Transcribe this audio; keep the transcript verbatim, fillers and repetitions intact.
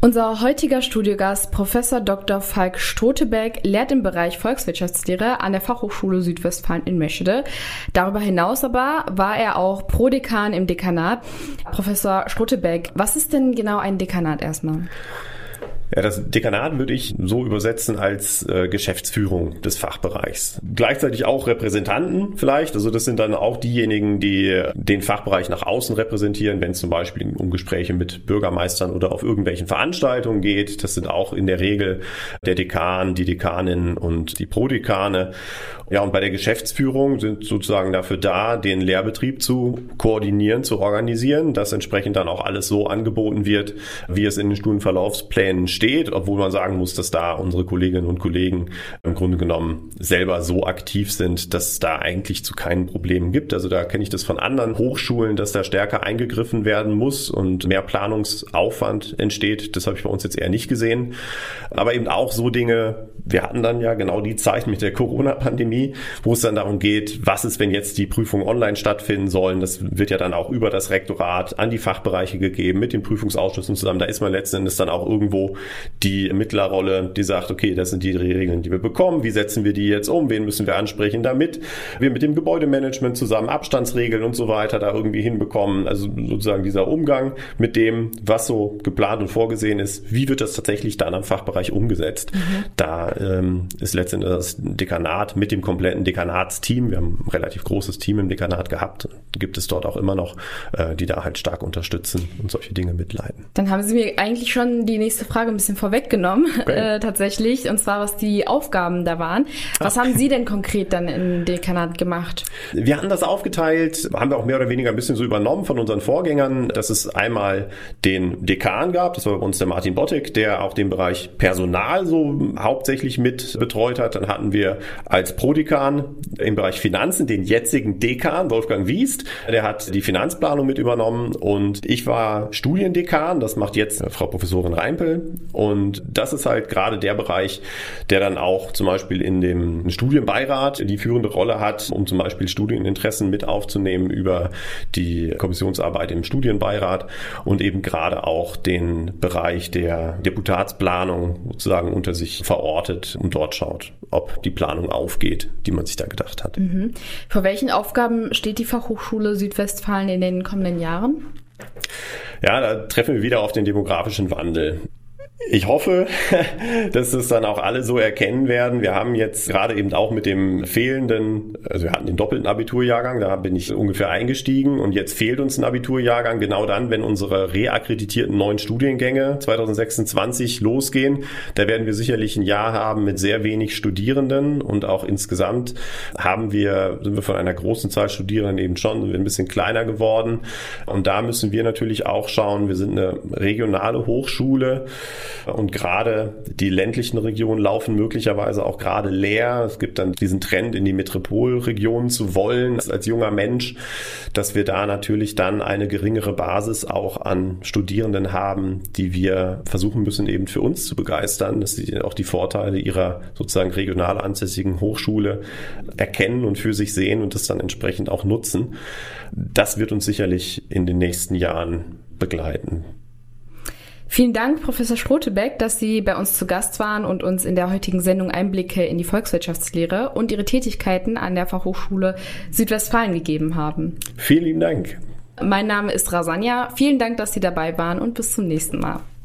Unser heutiger Studiogast, Professor Doktor Falk Strotebeck, lehrt im Bereich Volkswirtschaftslehre an der Fachhochschule Südwestfalen in Meschede. Darüber hinaus aber war er auch Prodekan im Dekanat. Professor Strotebeck, was ist denn genau ein Dekanat erstmal? Ja, das Dekanat würde ich so übersetzen als äh, Geschäftsführung des Fachbereichs. Gleichzeitig auch Repräsentanten vielleicht. Also das sind dann auch diejenigen, die den Fachbereich nach außen repräsentieren, wenn es zum Beispiel um Gespräche mit Bürgermeistern oder auf irgendwelchen Veranstaltungen geht. Das sind auch in der Regel der Dekan, die Dekanin und die Prodekane. Ja, und bei der Geschäftsführung sind sozusagen dafür da, den Lehrbetrieb zu koordinieren, zu organisieren, dass entsprechend dann auch alles so angeboten wird, wie es in den Studienverlaufsplänen steht, obwohl man sagen muss, dass da unsere Kolleginnen und Kollegen im Grunde genommen selber so aktiv sind, dass es da eigentlich zu keinen Problemen gibt. Also da kenne ich das von anderen Hochschulen, dass da stärker eingegriffen werden muss und mehr Planungsaufwand entsteht. Das habe ich bei uns jetzt eher nicht gesehen. Aber eben auch so Dinge, wir hatten dann ja genau die Zeit mit der Corona-Pandemie, wo es dann darum geht, was ist, wenn jetzt die Prüfungen online stattfinden sollen. Das wird ja dann auch über das Rektorat an die Fachbereiche gegeben, mit den Prüfungsausschüssen zusammen. Da ist man letzten Endes dann auch irgendwo die Mittlerrolle, die sagt, okay, das sind die Regeln, die wir bekommen. Wie setzen wir die jetzt um? Wen müssen wir ansprechen, damit wir mit dem Gebäudemanagement zusammen Abstandsregeln und so weiter da irgendwie hinbekommen. Also sozusagen dieser Umgang mit dem, was so geplant und vorgesehen ist. Wie wird das tatsächlich dann am Fachbereich umgesetzt? Mhm. Da ähm, ist letztendlich das Dekanat mit dem kompletten Dekanatsteam. Wir haben ein relativ großes Team im Dekanat gehabt. Gibt es dort auch immer noch, äh, die da halt stark unterstützen und solche Dinge mitleiten. Dann haben Sie mir eigentlich schon die nächste Frage ein bisschen vorweggenommen, okay. äh, tatsächlich. Und zwar, was die Aufgaben da waren. Was Ach. haben Sie denn konkret dann im Dekanat gemacht? Wir haben das aufgeteilt, haben wir auch mehr oder weniger ein bisschen so übernommen von unseren Vorgängern, dass es einmal den Dekan gab, das war bei uns der Martin Bottek, der auch den Bereich Personal so hauptsächlich mit betreut hat. Dann hatten wir als Prodekan im Bereich Finanzen den jetzigen Dekan, Wolfgang Wiest. Der hat die Finanzplanung mit übernommen und ich war Studiendekan, das macht jetzt Frau Professorin Reimpel. Und das ist halt gerade der Bereich, der dann auch zum Beispiel in dem Studienbeirat die führende Rolle hat, um zum Beispiel Studieninteressen mit aufzunehmen über die Kommissionsarbeit im Studienbeirat und eben gerade auch den Bereich der Deputatsplanung sozusagen unter sich verortet und dort schaut, ob die Planung aufgeht, die man sich da gedacht hat. Mhm. Vor welchen Aufgaben steht die Fachhochschule Südwestfalen in den kommenden Jahren? Ja, da treffen wir wieder auf den demografischen Wandel. Ich hoffe, dass das dann auch alle so erkennen werden. Wir haben jetzt gerade eben auch mit dem fehlenden, also wir hatten den doppelten Abiturjahrgang, da bin ich ungefähr eingestiegen und jetzt fehlt uns ein Abiturjahrgang genau dann, wenn unsere reakkreditierten neuen Studiengänge zwanzig sechsundzwanzig losgehen. Da werden wir sicherlich ein Jahr haben mit sehr wenig Studierenden und auch insgesamt haben wir, sind wir von einer großen Zahl Studierenden eben schon, sind wir ein bisschen kleiner geworden und da müssen wir natürlich auch schauen, wir sind eine regionale Hochschule. Und gerade die ländlichen Regionen laufen möglicherweise auch gerade leer. Es gibt dann diesen Trend, in die Metropolregionen zu wollen, als junger Mensch, dass wir da natürlich dann eine geringere Basis auch an Studierenden haben, die wir versuchen müssen, eben für uns zu begeistern, dass sie auch die Vorteile ihrer sozusagen regional ansässigen Hochschule erkennen und für sich sehen und das dann entsprechend auch nutzen. Das wird uns sicherlich in den nächsten Jahren begleiten. Vielen Dank, Professor Strotebeck, dass Sie bei uns zu Gast waren und uns in der heutigen Sendung Einblicke in die Volkswirtschaftslehre und Ihre Tätigkeiten an der Fachhochschule Südwestfalen gegeben haben. Vielen lieben Dank. Mein Name ist Rasanja. Vielen Dank, dass Sie dabei waren und bis zum nächsten Mal.